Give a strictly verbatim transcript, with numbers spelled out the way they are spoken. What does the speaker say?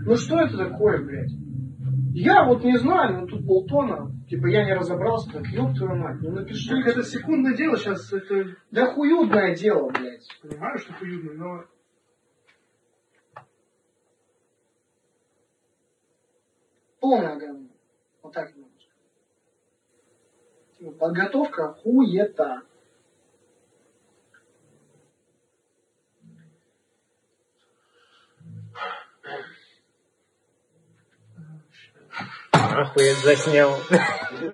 Ну что это такое, блядь? Я вот не знаю, ну тут полтона. Типа я не разобрался, так ёб твою мать, ну напиши. Так это секундное дело сейчас, это... Да хуюдное дело, блядь. Понимаю, что хуюдное, но... Полное говно. Вот так не могу сказать. Типа подготовка хуета. Охуеть, заснял.